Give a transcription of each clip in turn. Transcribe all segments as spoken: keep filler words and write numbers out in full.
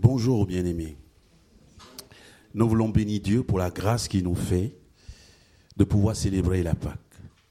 Bonjour bien-aimés. Nous voulons bénir Dieu pour la grâce qu'il nous fait de pouvoir célébrer la Pâque.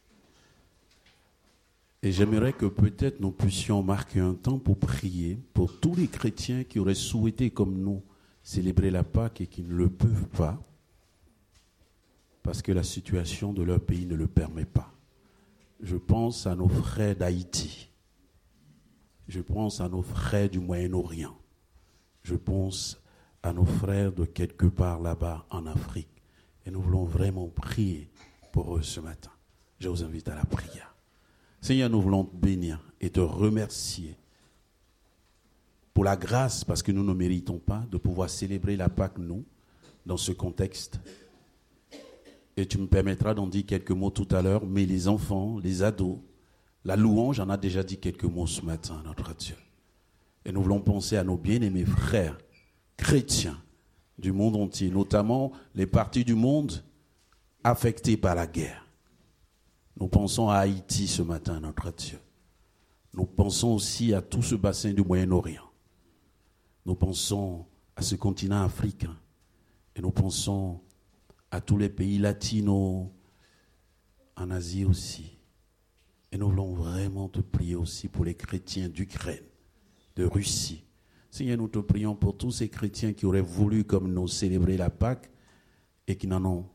Et j'aimerais que peut-être nous puissions marquer un temps pour prier pour tous les chrétiens qui auraient souhaité comme nous célébrer la Pâque et qui ne le peuvent pas parce que la situation de leur pays ne le permet pas. Je pense à nos frères d'Haïti. Je pense à nos frères du Moyen-Orient. Je pense à nos frères de quelque part là-bas en Afrique. Et nous voulons vraiment prier pour eux ce matin. Je vous invite à la prière. Seigneur, nous voulons te bénir et te remercier pour la grâce, parce que nous ne méritons pas, de pouvoir célébrer la Pâque, nous, dans ce contexte. Et tu me permettras d'en dire quelques mots tout à l'heure, mais les enfants, les ados, la louange, j'en ai déjà dit quelques mots ce matin, notre Dieu. Et nous voulons penser à nos bien-aimés frères chrétiens du monde entier, notamment les parties du monde affectées par la guerre. Nous pensons à Haïti ce matin, notre Dieu. Nous pensons aussi à tout ce bassin du Moyen-Orient. Nous pensons à ce continent africain. Et nous pensons à tous les pays latinos, en Asie aussi. Et nous voulons vraiment te prier aussi pour les chrétiens d'Ukraine, de Russie. Seigneur, nous te prions pour tous ces chrétiens qui auraient voulu, comme nous, célébrer la Pâque et qui n'en ont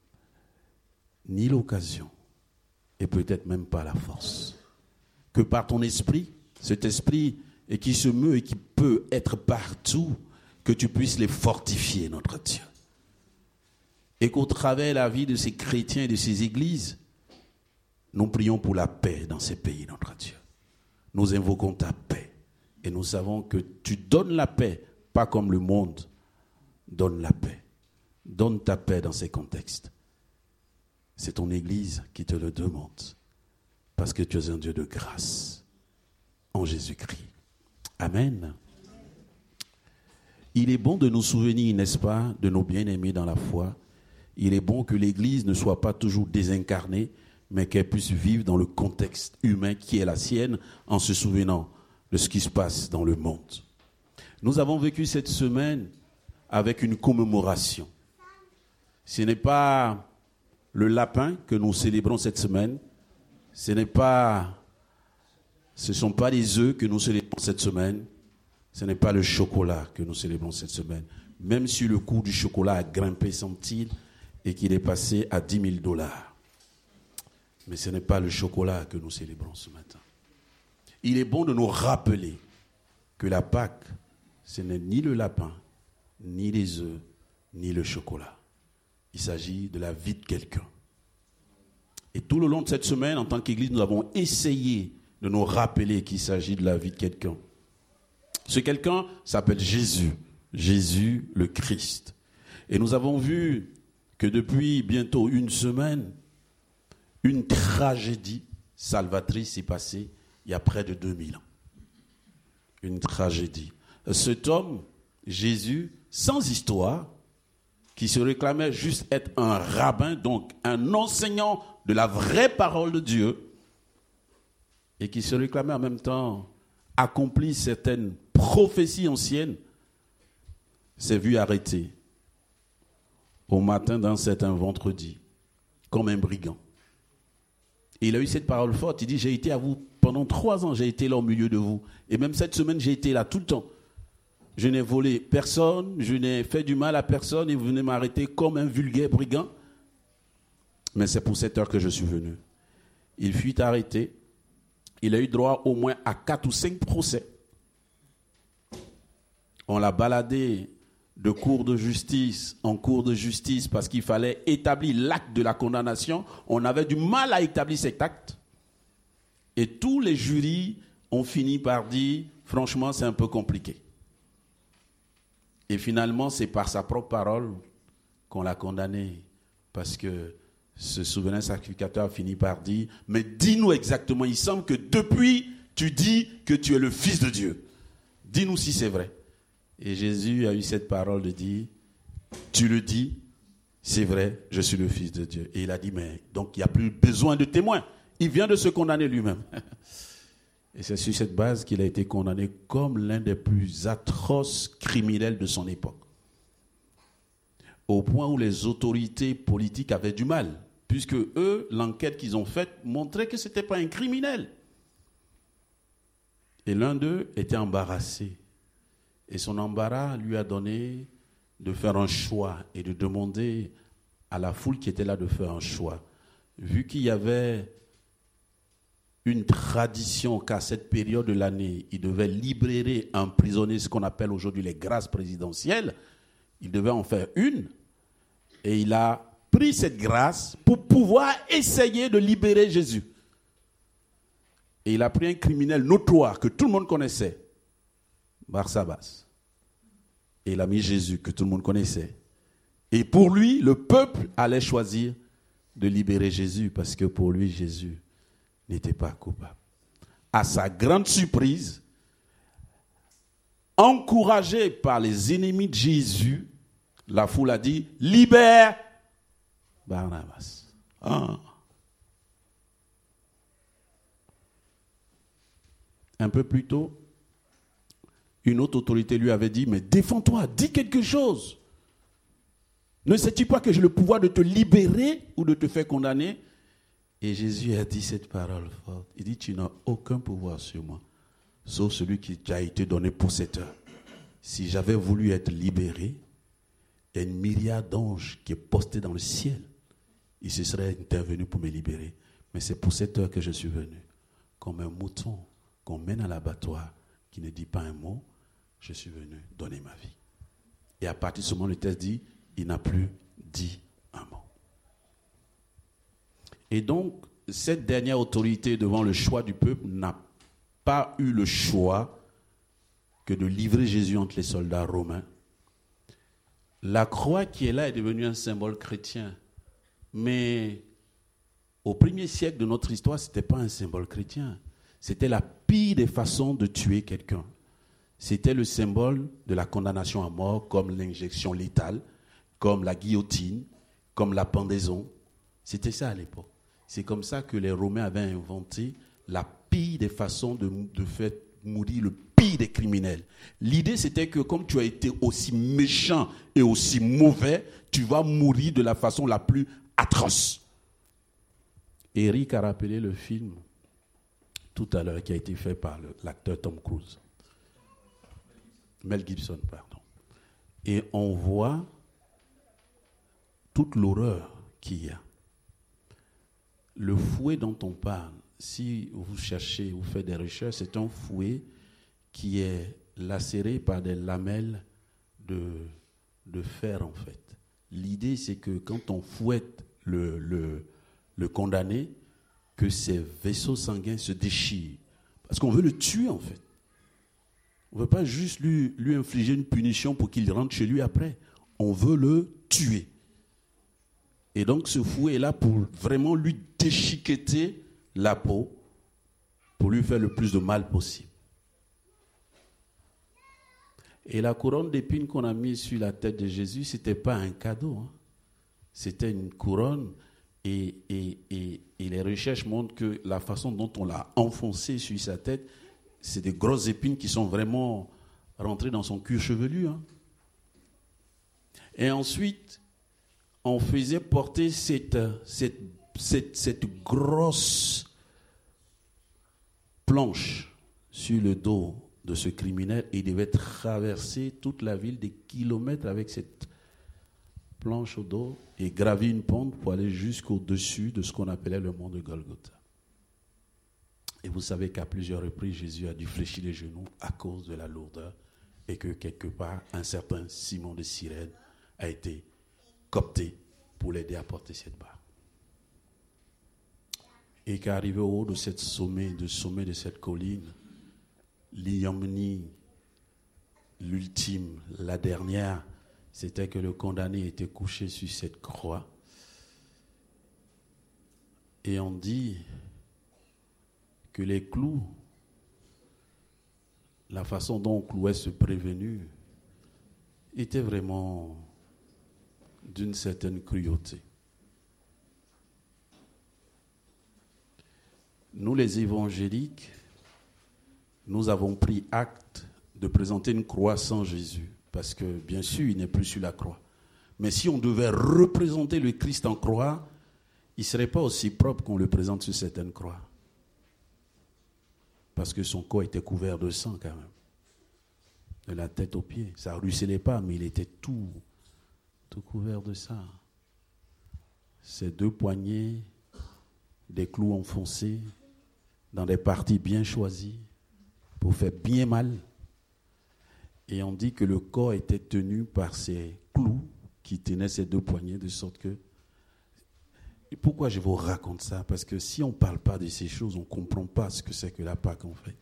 ni l'occasion et peut-être même pas la force. Que par ton esprit, cet esprit et qui se meut et qui peut être partout, que tu puisses les fortifier, notre Dieu. Et qu'au travers de la vie de ces chrétiens et de ces églises, nous prions pour la paix dans ces pays, notre Dieu. Nous invoquons ta paix. Et nous savons que tu donnes la paix, pas comme le monde donne la paix. Donne ta paix dans ces contextes. C'est ton Église qui te le demande. Parce que tu es un Dieu de grâce. En Jésus-Christ. Amen. Il est bon de nous souvenir, n'est-ce pas, de nos bien-aimés dans la foi. Il est bon que l'Église ne soit pas toujours désincarnée, mais qu'elle puisse vivre dans le contexte humain qui est la sienne, en se souvenant de ce qui se passe dans le monde. Nous avons vécu cette semaine avec une commémoration. Ce n'est pas le lapin que nous célébrons cette semaine, ce n'est pas, ce ne sont pas les œufs que nous célébrons cette semaine, ce n'est pas le chocolat que nous célébrons cette semaine, même si le coût du chocolat a grimpé, semble-t-il, et qu'il est passé à dix mille dollars. Mais ce n'est pas le chocolat que nous célébrons ce matin. Il est bon de nous rappeler que la Pâque, ce n'est ni le lapin, ni les œufs, ni le chocolat. Il s'agit de la vie de quelqu'un. Et tout le long de cette semaine, en tant qu'Église, nous avons essayé de nous rappeler qu'il s'agit de la vie de quelqu'un. Ce quelqu'un s'appelle Jésus, Jésus le Christ. Et nous avons vu que depuis bientôt une semaine, une tragédie salvatrice s'est passée il y a près de deux mille ans. Une tragédie. Cet homme, Jésus, sans histoire, qui se réclamait juste être un rabbin, donc un enseignant de la vraie parole de Dieu, et qui se réclamait en même temps accomplir certaines prophéties anciennes, s'est vu arrêté au matin d'un certain vendredi, comme un brigand. Et il a eu cette parole forte, il dit, j'ai été à vous pendant trois ans, j'ai été là au milieu de vous. Et même cette semaine, j'ai été là tout le temps. Je n'ai volé personne, je n'ai fait du mal à personne et vous venez m'arrêter comme un vulgaire brigand. Mais c'est pour cette heure que je suis venu. Il fut arrêté. Il a eu droit au moins à quatre ou cinq procès. On l'a baladé de cour de justice en cour de justice parce qu'il fallait établir l'acte de la condamnation. On avait du mal à établir cet acte. Et tous les jurys ont fini par dire, franchement, c'est un peu compliqué. Et finalement, c'est par sa propre parole qu'on l'a condamné. Parce que ce souverain sacrificateur a fini par dire, mais dis-nous exactement, il semble que depuis, tu dis que tu es le Fils de Dieu. Dis-nous si c'est vrai. Et Jésus a eu cette parole de dire, tu le dis, c'est vrai, je suis le Fils de Dieu. Et il a dit, mais donc il n'y a plus besoin de témoins. Il vient de se condamner lui-même. Et c'est sur cette base qu'il a été condamné comme l'un des plus atroces criminels de son époque. Au point où les autorités politiques avaient du mal, puisque eux, l'enquête qu'ils ont faite montrait que ce n'était pas un criminel. Et l'un d'eux était embarrassé. Et son embarras lui a donné de faire un choix et de demander à la foule qui était là de faire un choix. Vu qu'il y avait une tradition qu'à cette période de l'année, il devait libérer un prisonnier, ce qu'on appelle aujourd'hui les grâces présidentielles, il devait en faire une, et il a pris cette grâce pour pouvoir essayer de libérer Jésus. Et il a pris un criminel notoire que tout le monde connaissait, Barsabas. Et il a mis Jésus, que tout le monde connaissait. Et pour lui, le peuple allait choisir de libérer Jésus, parce que pour lui, Jésus n'était pas coupable. À sa grande surprise, encouragé par les ennemis de Jésus, la foule a dit, libère Barnabas. Ah. Un peu plus tôt, une autre autorité lui avait dit, mais défends-toi, dis quelque chose. Ne sais-tu pas que j'ai le pouvoir de te libérer ou de te faire condamner? Et Jésus a dit cette parole forte. Il dit, tu n'as aucun pouvoir sur moi, sauf celui qui t'a été donné pour cette heure. Si j'avais voulu être libéré, il y a une myriade d'anges qui est postée dans le ciel. Ils se seraient intervenus pour me libérer. Mais c'est pour cette heure que je suis venu. Comme un mouton qu'on mène à l'abattoir, qui ne dit pas un mot, je suis venu donner ma vie. Et à partir de ce moment, le texte dit, il n'a plus dit un mot. Et donc, cette dernière autorité devant le choix du peuple n'a pas eu le choix que de livrer Jésus entre les soldats romains. La croix qui est là est devenue un symbole chrétien. Mais au premier siècle de notre histoire, ce n'était pas un symbole chrétien. C'était la pire des façons de tuer quelqu'un. C'était le symbole de la condamnation à mort, comme l'injection létale, comme la guillotine, comme la pendaison. C'était ça à l'époque. C'est comme ça que les Romains avaient inventé la pire des façons de, de faire mourir le pire des criminels. L'idée, c'était que comme tu as été aussi méchant et aussi mauvais, tu vas mourir de la façon la plus atroce. Eric a rappelé le film tout à l'heure qui a été fait par le, l'acteur Tom Cruise. Mel Gibson, pardon. Et on voit toute l'horreur qu'il y a. Le fouet dont on parle, si vous cherchez, vous faites des recherches, c'est un fouet qui est lacéré par des lamelles de, de fer, en fait. L'idée, c'est que quand on fouette le, le, le condamné, que ses vaisseaux sanguins se déchirent. Parce qu'on veut le tuer, en fait. On ne veut pas juste lui, lui infliger une punition pour qu'il rentre chez lui après. On veut le tuer. Et donc ce fouet est là pour vraiment lui déchiqueter la peau, pour lui faire le plus de mal possible. Et la couronne d'épines qu'on a mise sur la tête de Jésus, ce n'était pas un cadeau. Hein. C'était une couronne. Et, et, et, et les recherches montrent que la façon dont on l'a enfoncé sur sa tête, c'est des grosses épines qui sont vraiment rentrées dans son cuir chevelu. Hein. Et ensuite, on faisait porter cette, cette, cette, cette grosse planche sur le dos de ce criminel et il devait traverser toute la ville des kilomètres avec cette planche au dos et gravir une pente pour aller jusqu'au-dessus de ce qu'on appelait le mont de Golgotha. Et vous savez qu'à plusieurs reprises, Jésus a dû fléchir les genoux à cause de la lourdeur et que quelque part, un certain Simon de Cyrène a été coopté pour l'aider à porter cette barre. Et qu'arrivé au haut de cette sommet, de sommet de cette colline, l'ignominie, l'ultime, la dernière, c'était que le condamné était couché sur cette croix. Et on dit que les clous, la façon dont on clouait ce prévenu, était vraiment d'une certaine cruauté. Nous, les évangéliques, nous avons pris acte de présenter une croix sans Jésus, parce que bien sûr, il n'est plus sur la croix. Mais si on devait représenter le Christ en croix, il ne serait pas aussi propre qu'on le présente sur certaines croix. Parce que son corps était couvert de sang quand même. De la tête aux pieds. Ça ne ruisselait pas, mais il était tout, tout couvert de sang. Ses deux poignets, des clous enfoncés dans des parties bien choisies pour faire bien mal. Et on dit que le corps était tenu par ces clous qui tenaient ces deux poignets, de sorte que... Et pourquoi je vous raconte ça? Parce que si on ne parle pas de ces choses, on ne comprend pas ce que c'est que la Pâque en fait.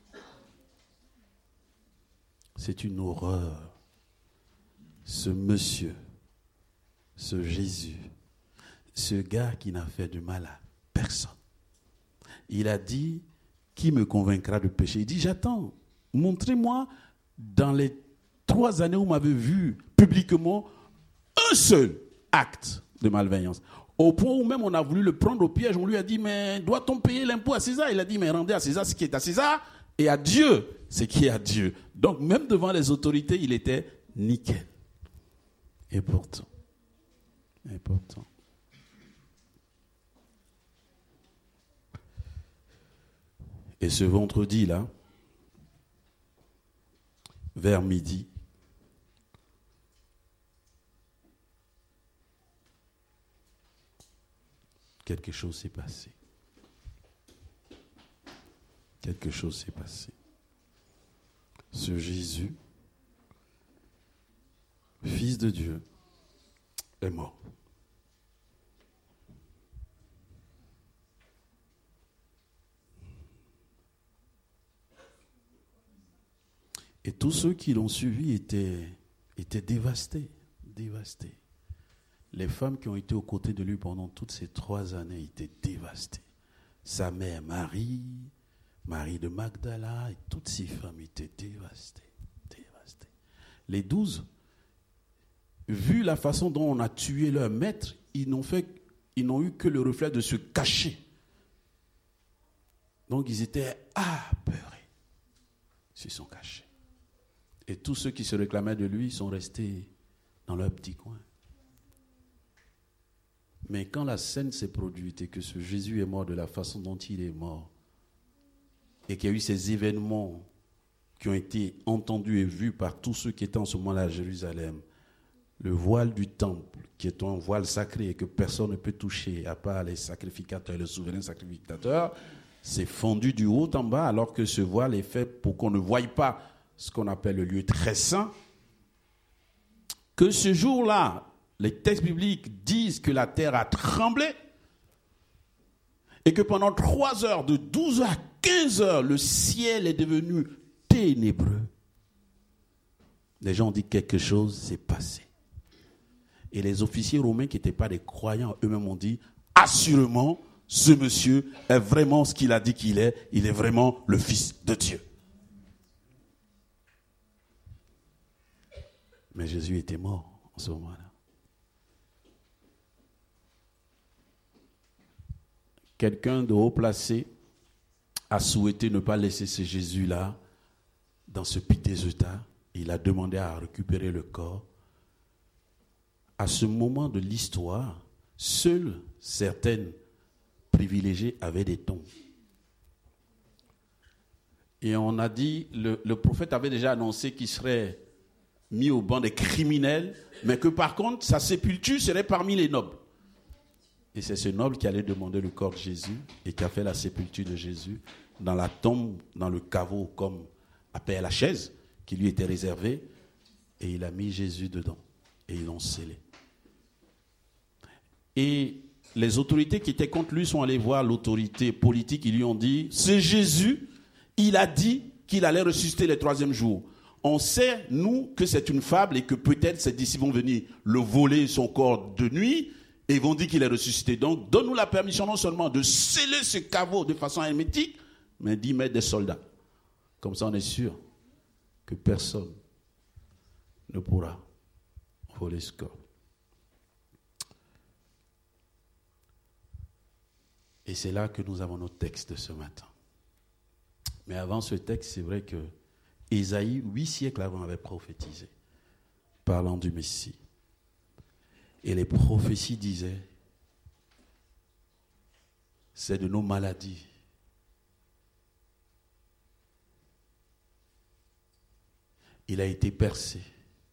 C'est une horreur. Ce monsieur, ce Jésus, ce gars qui n'a fait de mal à personne. Il a dit, qui me convaincra de péché? Il dit, j'attends. Montrez-moi dans les trois années où vous m'avez vu publiquement un seul acte de malveillance. Au point où même on a voulu le prendre au piège, on lui a dit, mais doit-on payer l'impôt à César? Il a dit, mais rendez à César ce qui est à César et à Dieu ce qui est à Dieu. Donc même devant les autorités, il était nickel. Et pourtant, et pourtant. Et ce vendredi-là, vers midi, quelque chose s'est passé. Quelque chose s'est passé. Ce Jésus, Fils de Dieu, est mort. Et tous ceux qui l'ont suivi étaient, étaient dévastés, dévastés. Les femmes qui ont été aux côtés de lui pendant toutes ces trois années étaient dévastées. Sa mère Marie, Marie de Magdala, et toutes ces femmes étaient dévastées, dévastées. Les douze, vu la façon dont on a tué leur maître, ils n'ont fait, ils n'ont eu que le reflet de se cacher. Donc ils étaient apeurés, ils se sont cachés. Et tous ceux qui se réclamaient de lui sont restés dans leur petit coin. Mais quand la scène s'est produite et que ce Jésus est mort de la façon dont il est mort, et qu'il y a eu ces événements qui ont été entendus et vus par tous ceux qui étaient en ce moment-là à Jérusalem, le voile du temple, qui est un voile sacré et que personne ne peut toucher, à part les sacrificateurs et le souverain sacrificateur, s'est fondu du haut en bas, alors que ce voile est fait pour qu'on ne voie pas ce qu'on appelle le lieu très saint. Que ce jour-là, les textes bibliques disent que la terre a tremblé et que pendant trois heures, de douze heures à quinze heures, le ciel est devenu ténébreux. Les gens ont dit quelque chose s'est passé. Et les officiers romains qui n'étaient pas des croyants, eux-mêmes ont dit, assurément, ce monsieur est vraiment ce qu'il a dit qu'il est. Il est vraiment le Fils de Dieu. Mais Jésus était mort en ce moment-là. Quelqu'un de haut placé a souhaité ne pas laisser ce Jésus-là dans ce piteux état. Il a demandé à récupérer le corps. À ce moment de l'histoire, seules certaines privilégiées avaient des tombes. Et on a dit, le, le prophète avait déjà annoncé qu'il serait mis au banc des criminels, mais que par contre, sa sépulture serait parmi les nobles. Et c'est ce noble qui allait demander le corps de Jésus et qui a fait la sépulture de Jésus dans la tombe, dans le caveau, comme à Père Lachaise, qui lui était réservé. Et il a mis Jésus dedans. Et ils l'ont scellé. Et les autorités qui étaient contre lui sont allées voir l'autorité politique. Ils lui ont dit, c'est Jésus, il a dit qu'il allait ressusciter le troisième jour. On sait, nous, que c'est une fable et que peut-être ses disciples vont venir le voler son corps de nuit. Et ils vont dire qu'il est ressuscité. Donc, donne-nous la permission non seulement de sceller ce caveau de façon hermétique, mais d'y mettre des soldats. Comme ça, on est sûr que personne ne pourra voler ce corps. Et c'est là que nous avons nos textes de ce matin. Mais avant ce texte, c'est vrai que Ésaïe, huit siècles avant, avait prophétisé, parlant du Messie. Et les prophéties disaient, c'est de nos maladies. Il a été percé.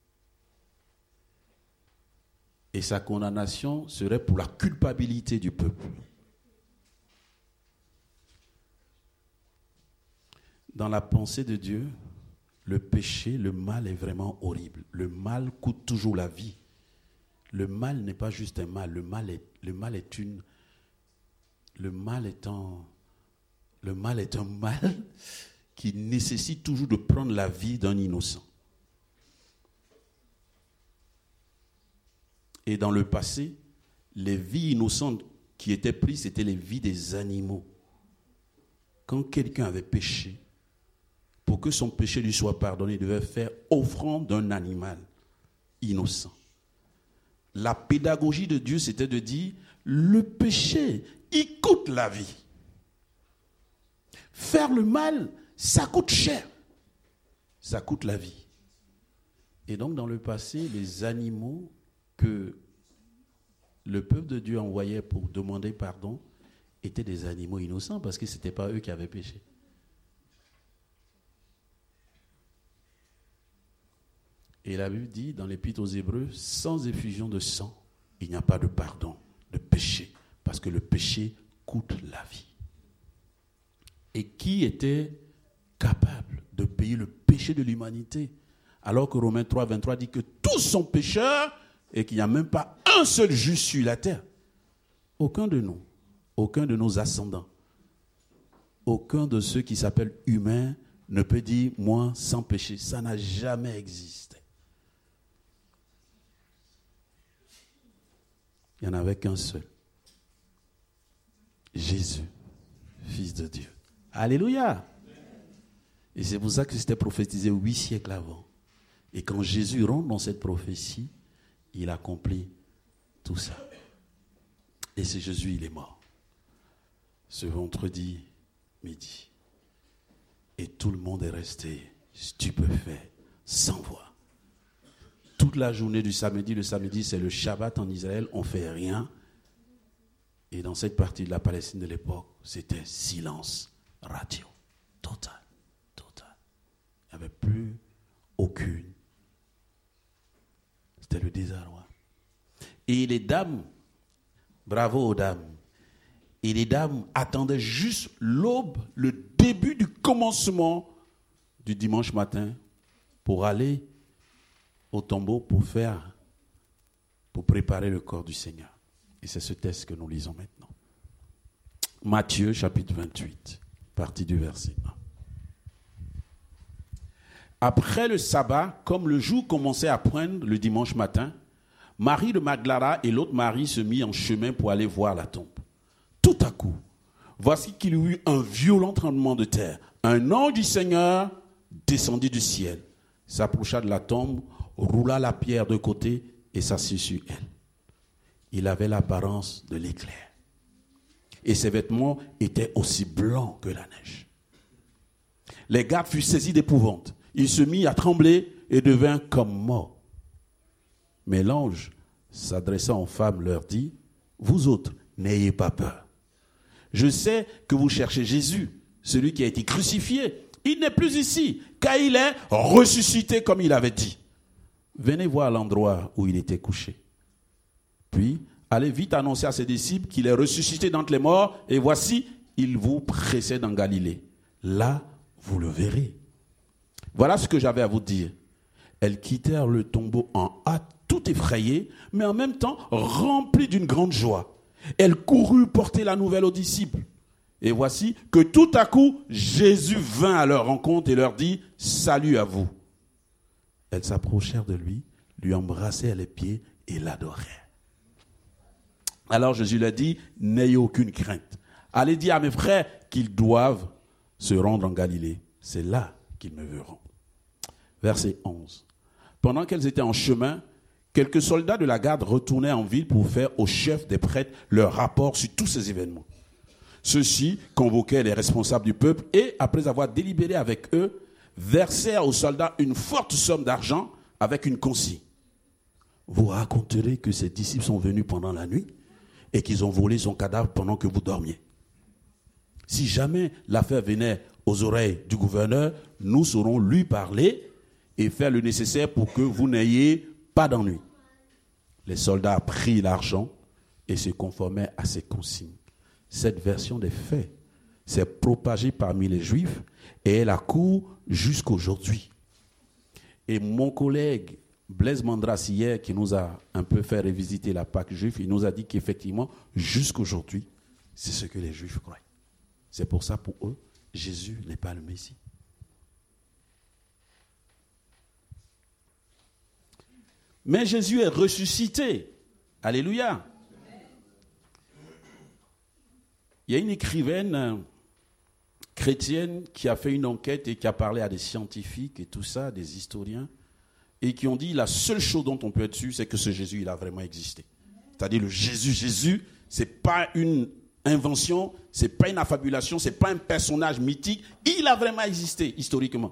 Et sa condamnation serait pour la culpabilité du peuple. Dans la pensée de Dieu, le péché, le mal est vraiment horrible. Le mal coûte toujours la vie. Le mal n'est pas juste un mal. Le mal est, le mal est une... Le mal étant... Le mal est un mal qui nécessite toujours de prendre la vie d'un innocent. Et dans le passé, les vies innocentes qui étaient prises, c'était les vies des animaux. Quand quelqu'un avait péché, pour que son péché lui soit pardonné, il devait faire offrande d'un animal innocent. La pédagogie de Dieu, c'était de dire, le péché, il coûte la vie. Faire le mal, ça coûte cher. Ça coûte la vie. Et donc, dans le passé, les animaux que le peuple de Dieu envoyait pour demander pardon étaient des animaux innocents parce que ce n'était pas eux qui avaient péché. Et la Bible dit dans l'Épître aux Hébreux, sans effusion de sang, il n'y a pas de pardon, de péché, parce que le péché coûte la vie. Et qui était capable de payer le péché de l'humanité, alors que Romains trois, vingt-trois dit que tous sont pécheurs et qu'il n'y a même pas un seul juste sur la terre. Aucun de nous, aucun de nos ascendants, aucun de ceux qui s'appellent humains ne peut dire « moi sans péché ». Ça n'a jamais existé. Il n'y en avait qu'un seul. Jésus, Fils de Dieu. Alléluia. Et c'est pour ça que c'était prophétisé huit siècles avant. Et quand Jésus rentre dans cette prophétie, il accomplit tout ça. Et c'est Jésus, il est mort. Ce vendredi midi. Et tout le monde est resté stupéfait, sans voix. Toute la journée du samedi, le samedi c'est le Shabbat en Israël, on ne fait rien. Et dans cette partie de la Palestine de l'époque, c'était silence radio. Total. Total. Il n'y avait plus aucune. C'était le désarroi. Et les dames, bravo aux dames, et les dames attendaient juste l'aube, le début du commencement du dimanche matin pour aller au tombeau pour faire, pour préparer le corps du Seigneur. Et c'est ce texte que nous lisons maintenant. Matthieu chapitre vingt-huit, partie du verset un. Après le sabbat, comme le jour commençait à poindre le dimanche matin, Marie de Magdala et l'autre Marie se mirent en chemin pour aller voir la tombe. Tout à coup, voici qu'il y eut un violent tremblement de terre. Un ange du Seigneur descendit du ciel, s'approcha de la tombe, roula la pierre de côté et s'assit sur elle. Il avait l'apparence de l'éclair. Et ses vêtements étaient aussi blancs que la neige. Les gardes furent saisis d'épouvante. Il se mit à trembler et devint comme mort. Mais l'ange, s'adressant aux femmes, leur dit, « Vous autres, n'ayez pas peur. Je sais que vous cherchez Jésus, celui qui a été crucifié. Il n'est plus ici, car il est ressuscité comme il avait dit. Venez voir l'endroit où il était couché. Puis, allez vite annoncer à ses disciples qu'il est ressuscité d'entre les morts, et voici, il vous précède en Galilée. Là, vous le verrez. » Voilà ce que j'avais à vous dire. Elles quittèrent le tombeau en hâte, tout effrayées, mais en même temps remplies d'une grande joie. Elles coururent porter la nouvelle aux disciples. Et voici que tout à coup, Jésus vint à leur rencontre et leur dit « Salut à vous ». Elles s'approchèrent de lui, lui embrassèrent les pieds et l'adorèrent. Alors Jésus leur dit « N'ayez aucune crainte. Allez dire à mes frères qu'ils doivent se rendre en Galilée. C'est là qu'ils me verront. » Verset onze. Pendant qu'elles étaient en chemin, quelques soldats de la garde retournaient en ville pour faire au chef des prêtres leur rapport sur tous ces événements. Ceux-ci convoquaient les responsables du peuple et, après avoir délibéré avec eux, versèrent aux soldats une forte somme d'argent avec une consigne. Vous raconterez que ces disciples sont venus pendant la nuit et qu'ils ont volé son cadavre pendant que vous dormiez. Si jamais l'affaire venait aux oreilles du gouverneur, nous saurons lui parler et faire le nécessaire pour que vous n'ayez pas d'ennui. Les soldats prirent l'argent et se conformaient à ces consignes. Cette version des faits s'est propagée parmi les Juifs et elle accourt jusqu'aujourd'hui. Et mon collègue Blaise Mandras hier, qui nous a un peu fait revisiter la Pâque juive, il nous a dit qu'effectivement, jusqu'aujourd'hui, c'est ce que les Juifs croient. C'est pour ça, pour eux, Jésus n'est pas le Messie. Mais Jésus est ressuscité. Alléluia. Il y a une écrivaine chrétienne qui a fait une enquête et qui a parlé à des scientifiques et tout ça, des historiens, et qui ont dit la seule chose dont on peut être sûr, c'est que ce Jésus, il a vraiment existé. C'est-à-dire le Jésus, Jésus, c'est pas une invention, c'est pas une affabulation, c'est pas un personnage mythique, il a vraiment existé historiquement.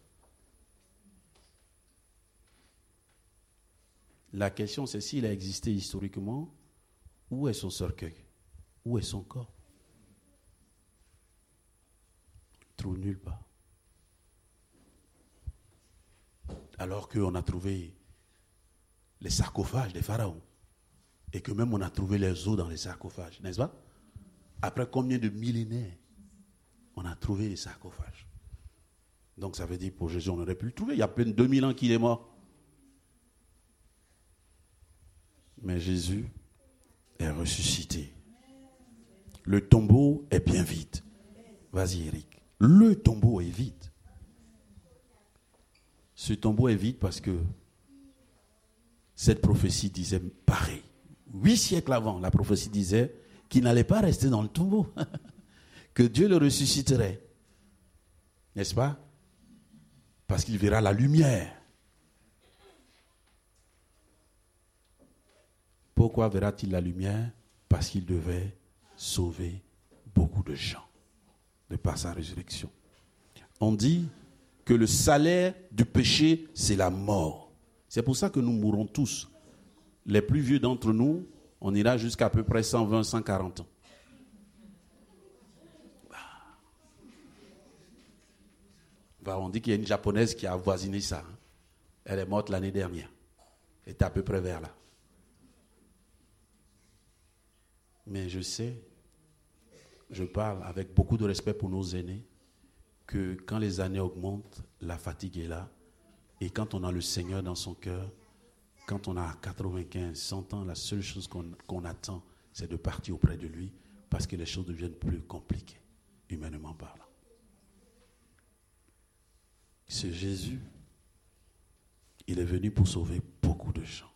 La question, c'est s'il a existé historiquement, où est son cercueil? Où est son corps? Trouve nulle part. Alors qu'on a trouvé les sarcophages des pharaons et que même on a trouvé les os dans les sarcophages, n'est-ce pas? Après combien de millénaires on a trouvé les sarcophages? Donc ça veut dire pour Jésus on aurait pu le trouver. Il y a plus de deux mille ans qu'il est mort. Mais Jésus est ressuscité. Le tombeau est bien vide. Vas-y Eric. Le tombeau est vide. Ce tombeau est vide parce que cette prophétie disait pareil. Huit siècles avant, la prophétie disait qu'il n'allait pas rester dans le tombeau, que Dieu le ressusciterait. N'est-ce pas? Parce qu'il verra la lumière. Pourquoi verra-t-il la lumière? Parce qu'il devait sauver beaucoup de gens de par sa résurrection. On dit que le salaire du péché, c'est la mort. C'est pour ça que nous mourrons tous. Les plus vieux d'entre nous, on ira jusqu'à à peu près cent vingt, cent quarante ans. Bah, on dit qu'il y a une japonaise qui a avoisiné ça. Hein. Elle est morte l'année dernière. Elle était à peu près vers là. Mais je sais, je parle avec beaucoup de respect pour nos aînés, que quand les années augmentent, la fatigue est là. Et quand on a le Seigneur dans son cœur, quand on a quatre-vingt-quinze, cent ans, la seule chose qu'on, qu'on attend, c'est de partir auprès de lui, parce que les choses deviennent plus compliquées, humainement parlant. Ce Jésus, il est venu pour sauver beaucoup de gens.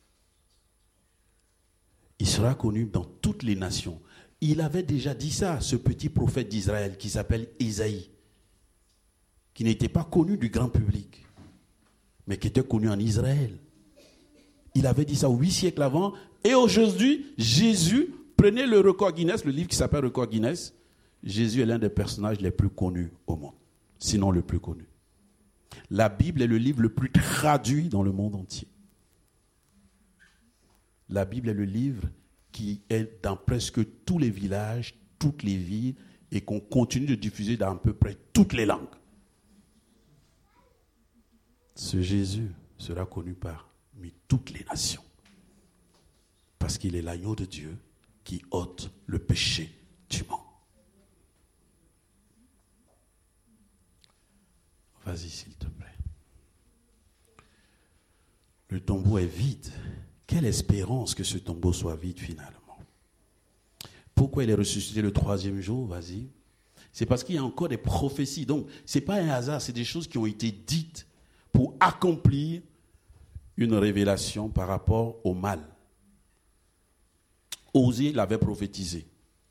Il sera connu dans toutes les nations. Il avait déjà dit ça, ce petit prophète d'Israël qui s'appelle Isaïe, qui n'était pas connu du grand public, mais qui était connu en Israël. Il avait dit ça huit siècles avant, et aujourd'hui, Jésus, prenez le record Guinness, le livre qui s'appelle Record Guinness, Jésus est l'un des personnages les plus connus au monde, sinon le plus connu. La Bible est le livre le plus traduit dans le monde entier. La Bible est le livre qui est dans presque tous les villages, toutes les villes, et qu'on continue de diffuser dans à peu près toutes les langues. Ce Jésus sera connu parmi toutes les nations, parce qu'il est l'agneau de Dieu qui ôte le péché du monde. Vas-y, s'il te plaît. Le tombeau est vide. Quelle espérance que ce tombeau soit vide finalement. Pourquoi il est ressuscité le troisième jour? Vas-y. C'est parce qu'il y a encore des prophéties. Donc, ce n'est pas un hasard, c'est des choses qui ont été dites pour accomplir une révélation par rapport au mal. Osée l'avait prophétisé.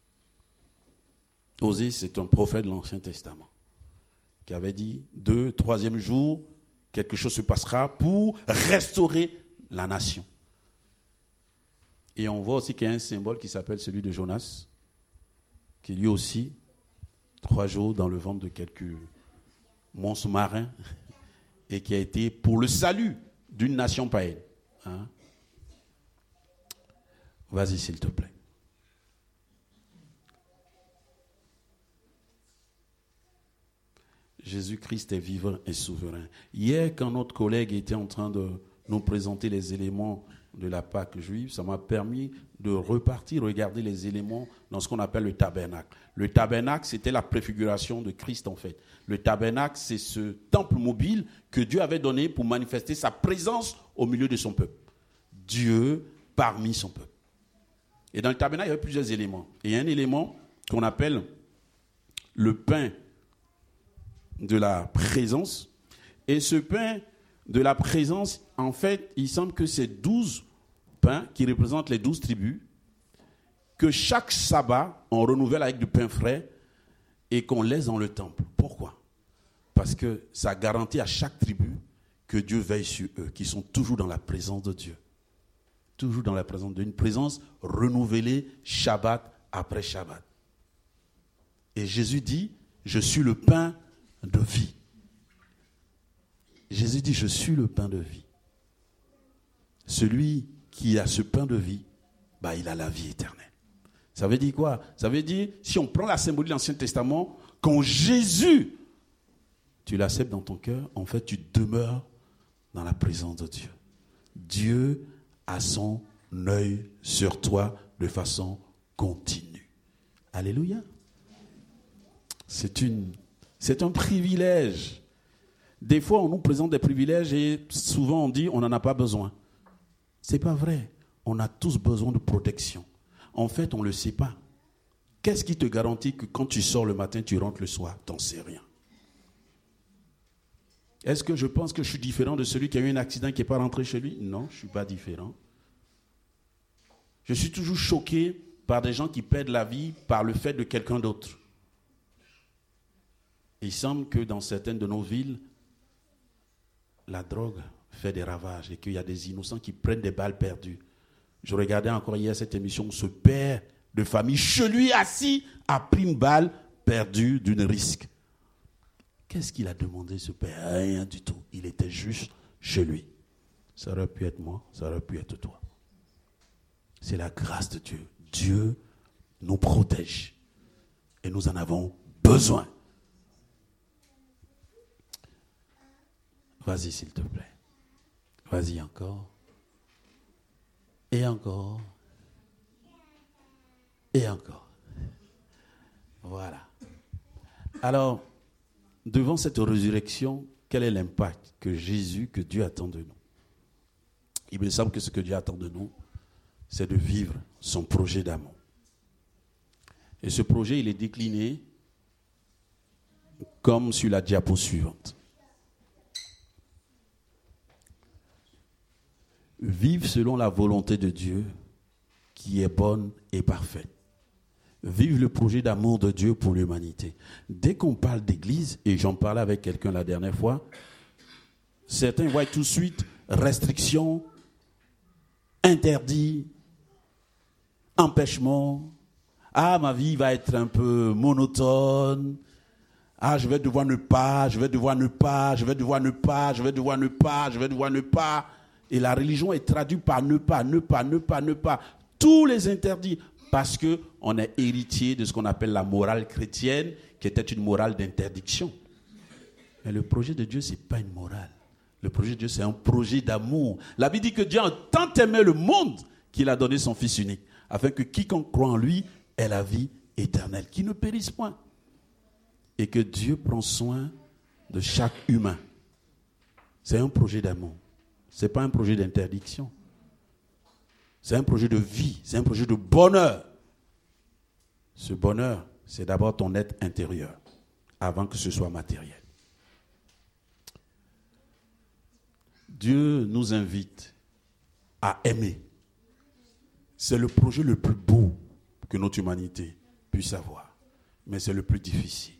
Osée, c'est un prophète de l'Ancien Testament qui avait dit, deux, troisième jour, quelque chose se passera pour restaurer la nation. Et on voit aussi qu'il y a un symbole qui s'appelle celui de Jonas. qui lui aussi, trois jours dans le ventre de quelques monstres marins, et qui a été pour le salut d'une nation païenne. Hein? Vas-y, s'il te plaît. Jésus-Christ est vivant et souverain. Hier, quand notre collègue était en train de nous présenter les éléments de la Pâque juive, ça m'a permis de repartir, regarder les éléments dans ce qu'on appelle le tabernacle. Le tabernacle, c'était la préfiguration de Christ en fait. Le tabernacle, c'est ce temple mobile que Dieu avait donné pour manifester sa présence au milieu de son peuple. Dieu parmi son peuple. Et dans le tabernacle, il y avait plusieurs éléments. Et il y a un élément qu'on appelle le pain de la présence. Et ce pain de la présence, en fait, il semble que c'est douze pains qui représentent les douze tribus, que chaque sabbat, on renouvelle avec du pain frais et qu'on laisse dans le temple. Pourquoi? Parce que ça garantit à chaque tribu que Dieu veille sur eux, qu'ils sont toujours dans la présence de Dieu. Toujours dans la présence de Dieu. Une présence renouvelée Shabbat après Shabbat. Et Jésus dit, je suis le pain de vie. Jésus dit, je suis le pain de vie. Celui qui a ce pain de vie, bah, il a la vie éternelle. Ça veut dire quoi? Ça veut dire, si on prend la symbolique de l'Ancien Testament, quand Jésus, tu l'acceptes dans ton cœur, en fait, tu demeures dans la présence de Dieu. Dieu a son œil sur toi de façon continue. Alléluia. C'est une, c'est un privilège. Des fois, on nous présente des privilèges et souvent on dit on n'en a pas besoin. C'est pas vrai. On a tous besoin de protection. En fait, on ne le sait pas. Qu'est-ce qui te garantit que quand tu sors le matin, tu rentres le soir? T'en sais rien. Est-ce que je pense que je suis différent de celui qui a eu un accident qui n'est pas rentré chez lui? Non, je ne suis pas différent. Je suis toujours choqué par des gens qui perdent la vie par le fait de quelqu'un d'autre. Il semble que dans certaines de nos villes, la drogue fait des ravages et qu'il y a des innocents qui prennent des balles perdues. Je regardais encore hier cette émission où ce père de famille, chez lui assis, a pris une balle perdue d'une risque. Qu'est-ce qu'il a demandé, ce père? Rien du tout. Il était juste chez lui. Ça aurait pu être moi, ça aurait pu être toi. C'est la grâce de Dieu. Dieu nous protège. Et nous en avons besoin. Vas-y, s'il te plaît. Vas-y encore. Et encore. Et encore. Voilà. Alors, devant cette résurrection, quel est l'impact que Jésus, que Dieu attend de nous? Il me semble que ce que Dieu attend de nous, c'est de vivre son projet d'amour. Et ce projet, il est décliné comme sur la diapo suivante. Vivre selon la volonté de Dieu qui est bonne et parfaite. Vivre le projet d'amour de Dieu pour l'humanité. Dès qu'on parle d'église, et j'en parlais avec quelqu'un la dernière fois, certains voient tout de suite restrictions, interdits, empêchements. Ah, ma vie va être un peu monotone. Ah, je vais devoir ne pas, je vais devoir ne pas, je vais devoir ne pas, je vais devoir ne pas, je vais devoir ne pas. Et la religion est traduite par ne pas, ne pas, ne pas, ne pas. Tous les interdits. Parce qu'on est héritier de ce qu'on appelle la morale chrétienne, qui était une morale d'interdiction. Mais le projet de Dieu, ce n'est pas une morale. Le projet de Dieu, c'est un projet d'amour. La Bible dit que Dieu a tant aimé le monde qu'il a donné son Fils unique, afin que quiconque croit en lui ait la vie éternelle, qui ne périsse point. Et que Dieu prend soin de chaque humain. C'est un projet d'amour. Ce n'est pas un projet d'interdiction. C'est un projet de vie, c'est un projet de bonheur. Ce bonheur, c'est d'abord ton être intérieur, avant que ce soit matériel. Dieu nous invite à aimer. C'est le projet le plus beau que notre humanité puisse avoir, mais c'est le plus difficile.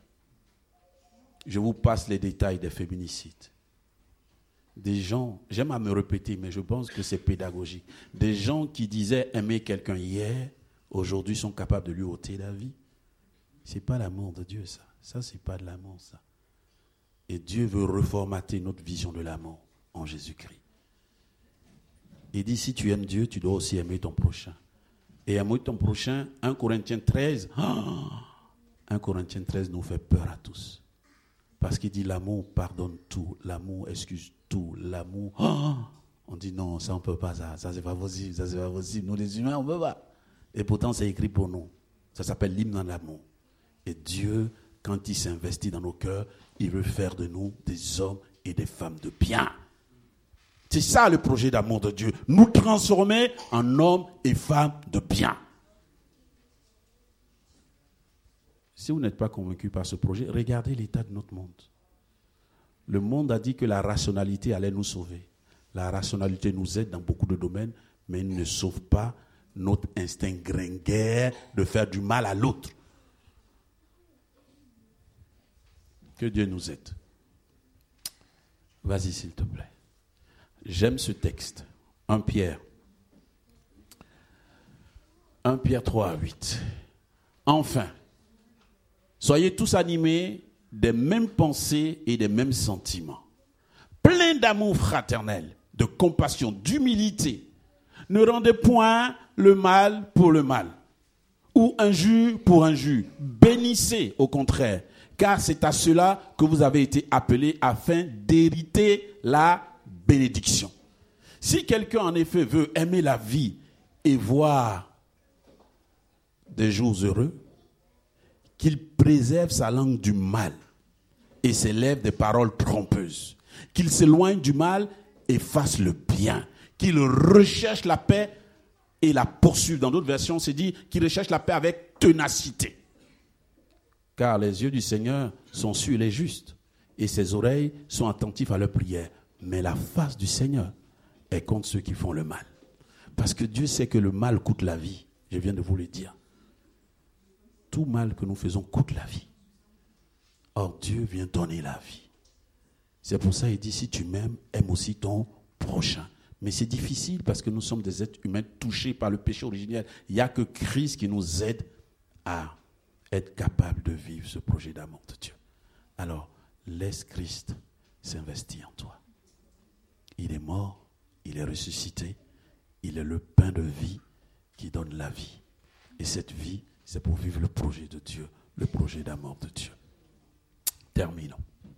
Je vous passe les détails des féminicides. Des gens, j'aime à me répéter, mais je pense que c'est pédagogique. Des gens qui disaient aimer quelqu'un hier, aujourd'hui sont capables de lui ôter la vie. C'est pas l'amour de Dieu, ça. Ça, c'est pas de l'amour, ça. Et Dieu veut reformater notre vision de l'amour en Jésus-Christ. Il dit, si tu aimes Dieu, tu dois aussi aimer ton prochain. Et aimer ton prochain, un Corinthiens treize, oh, un Corinthiens treize nous fait peur à tous. Parce qu'il dit, l'amour pardonne tout, l'amour excuse tout, l'amour... Oh, on dit, non, ça on ne peut pas, ça, ça c'est pas possible, ça c'est pas possible. Nous les humains, on ne peut pas. Et pourtant, c'est écrit pour nous. Ça s'appelle l'hymne dans l'amour. Et Dieu, quand il s'investit dans nos cœurs, il veut faire de nous des hommes et des femmes de bien. C'est ça le projet d'amour de Dieu. Nous transformer en hommes et femmes de bien. Si vous n'êtes pas convaincu par ce projet, regardez l'état de notre monde. Le monde a dit que la rationalité allait nous sauver. La rationalité nous aide dans beaucoup de domaines, mais elle ne sauve pas notre instinct gringuer de faire du mal à l'autre. Que Dieu nous aide. Vas-y, s'il te plaît. J'aime ce texte. un Pierre. un Pierre trois, huit. Enfin, soyez tous animés des mêmes pensées et des mêmes sentiments. Pleins d'amour fraternel, de compassion, d'humilité. Ne rendez point le mal pour le mal, ou injure pour injure. Bénissez au contraire, car c'est à cela que vous avez été appelés afin d'hériter la bénédiction. Si quelqu'un en effet veut aimer la vie et voir des jours heureux, qu'il préserve sa langue du mal et ses lèvres des paroles trompeuses, qu'il s'éloigne du mal et fasse le bien, qu'il recherche la paix et la poursuive. Dans d'autres versions, c'est dit qu'il recherche la paix avec ténacité. Car les yeux du Seigneur sont sur les justes et ses oreilles sont attentives à leurs prières. Mais la face du Seigneur est contre ceux qui font le mal. Parce que Dieu sait que le mal coûte la vie. Je viens de vous le dire. Tout mal que nous faisons coûte la vie. Or, Dieu vient donner la vie. C'est pour ça qu'il dit, si tu m'aimes, aime aussi ton prochain. Mais c'est difficile parce que nous sommes des êtres humains touchés par le péché originel. Il n'y a que Christ qui nous aide à être capable de vivre ce projet d'amour de Dieu. Alors, laisse Christ s'investir en toi. Il est mort, il est ressuscité, il est le pain de vie qui donne la vie. Et cette vie, c'est pour vivre le projet de Dieu, le projet d'amour de Dieu. Terminons.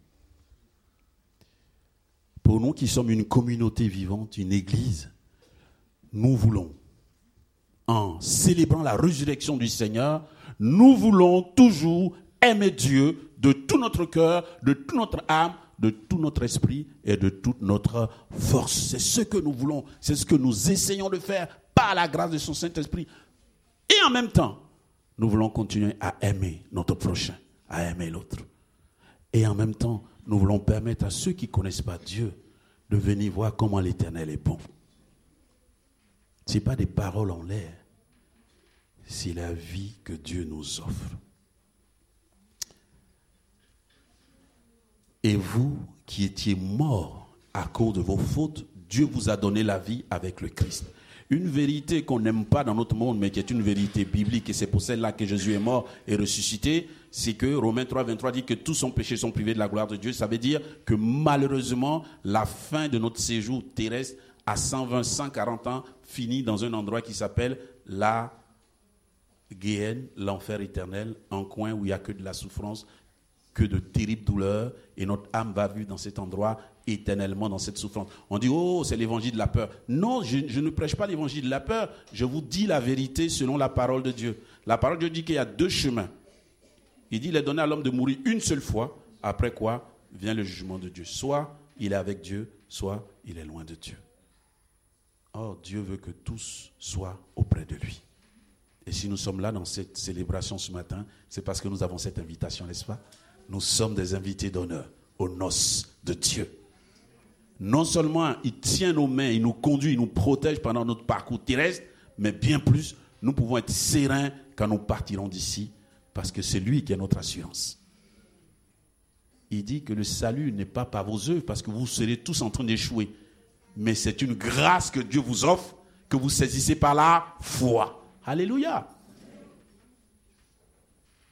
Pour nous qui sommes une communauté vivante, une église, nous voulons, en célébrant la résurrection du Seigneur, nous voulons toujours aimer Dieu de tout notre cœur, de toute notre âme, de tout notre esprit et de toute notre force. C'est ce que nous voulons, c'est ce que nous essayons de faire par la grâce de son Saint-Esprit. Et en même temps, nous voulons continuer à aimer notre prochain, à aimer l'autre. Et en même temps, nous voulons permettre à ceux qui ne connaissent pas Dieu de venir voir comment l'Éternel est bon. Ce n'est pas des paroles en l'air, c'est la vie que Dieu nous offre. Et vous qui étiez morts à cause de vos fautes, Dieu vous a donné la vie avec le Christ. Une vérité qu'on n'aime pas dans notre monde, mais qui est une vérité biblique, et c'est pour celle-là que Jésus est mort et ressuscité, c'est que Romains trois, vingt-trois dit que tous sont péchés, sont privés de la gloire de Dieu. Ça veut dire que malheureusement, la fin de notre séjour terrestre à cent vingt, cent quarante ans finit dans un endroit qui s'appelle la Guéhenne, l'enfer éternel, un coin où il n'y a que de la souffrance, que de terribles douleurs, et notre âme va vivre dans cet endroit éternellement, dans cette souffrance. On dit, oh, c'est l'évangile de la peur. Non, je, je ne prêche pas l'évangile de la peur, je vous dis la vérité selon la parole de Dieu. La parole de Dieu dit qu'il y a deux chemins. Il dit, il est donné à l'homme de mourir une seule fois, après quoi vient le jugement de Dieu. Soit il est avec Dieu, soit il est loin de Dieu. Or, Dieu veut que tous soient auprès de lui. Et si nous sommes là dans cette célébration ce matin, c'est parce que nous avons cette invitation, n'est-ce pas? Nous sommes des invités d'honneur aux noces de Dieu. Non seulement il tient nos mains, il nous conduit, il nous protège pendant notre parcours terrestre, mais bien plus, nous pouvons être sereins quand nous partirons d'ici, parce que c'est lui qui est notre assurance. Il dit que le salut n'est pas par vos œuvres, parce que vous serez tous en train d'échouer. Mais c'est une grâce que Dieu vous offre, que vous saisissez par la foi. Alléluia.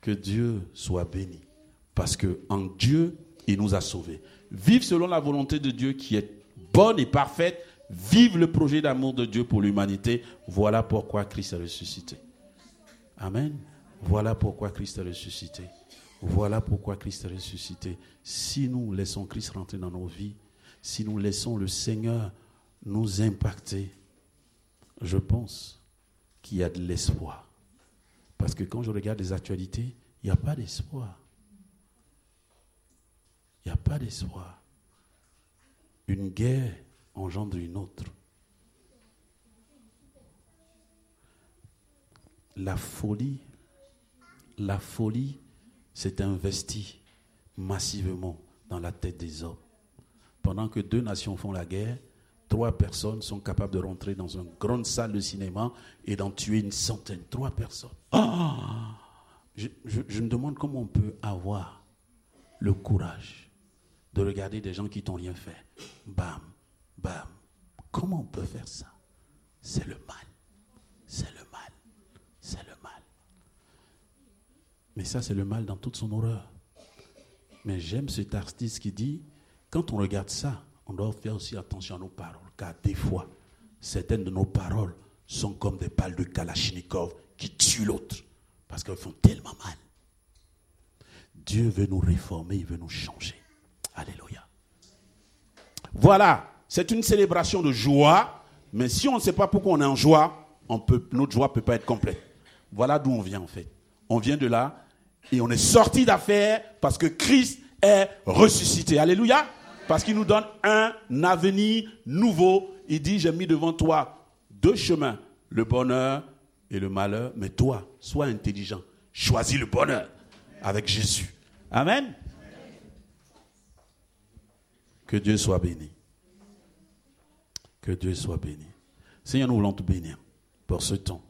Que Dieu soit béni. Parce qu'en Dieu, il nous a sauvés. Vivre selon la volonté de Dieu qui est bonne et parfaite. Vivre le projet d'amour de Dieu pour l'humanité. Voilà pourquoi Christ est ressuscité. Amen. Voilà pourquoi Christ est ressuscité. Voilà pourquoi Christ est ressuscité. Si nous laissons Christ rentrer dans nos vies, si nous laissons le Seigneur nous impacter, je pense qu'il y a de l'espoir. Parce que quand je regarde les actualités, il n'y a pas d'espoir. Il n'y a pas d'espoir. Une guerre engendre une autre. La folie, la folie s'est investie massivement dans la tête des hommes. Pendant que deux nations font la guerre, trois personnes sont capables de rentrer dans une grande salle de cinéma et d'en tuer une centaine. Trois personnes. Oh je, je, je me demande comment on peut avoir le courage de regarder des gens qui t'ont rien fait. Bam, bam. Comment on peut faire ça? C'est le mal. C'est le mal. C'est le mal. Mais ça, c'est le mal dans toute son horreur. Mais j'aime cet artiste qui dit, quand on regarde ça, on doit faire aussi attention à nos paroles. Car des fois, certaines de nos paroles sont comme des balles de Kalachnikov qui tuent l'autre. Parce qu'elles font tellement mal. Dieu veut nous réformer, il veut nous changer. Alléluia. Voilà, c'est une célébration de joie. Mais si on ne sait pas pourquoi on est en joie, on peut, notre joie ne peut pas être complète. Voilà d'où on vient en fait. On vient de là et on est sorti d'affaires parce que Christ est ressuscité. Alléluia. Parce qu'il nous donne un avenir nouveau. Il dit, j'ai mis devant toi deux chemins, le bonheur et le malheur. Mais toi, sois intelligent. Choisis le bonheur avec Jésus. Amen. Que Dieu soit béni. Que Dieu soit béni. Seigneur, nous voulons te bénir pour ce temps.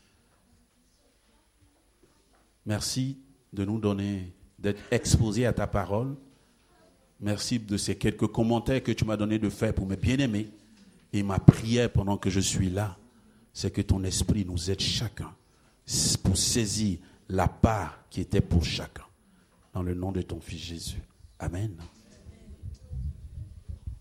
Merci de nous donner, d'être exposés à ta parole. Merci de ces quelques commentaires que tu m'as donné de faire pour mes bien-aimés. Et ma prière pendant que je suis là, c'est que ton esprit nous aide chacun pour saisir la part qui était pour chacun. Dans le nom de ton Fils Jésus. Amen.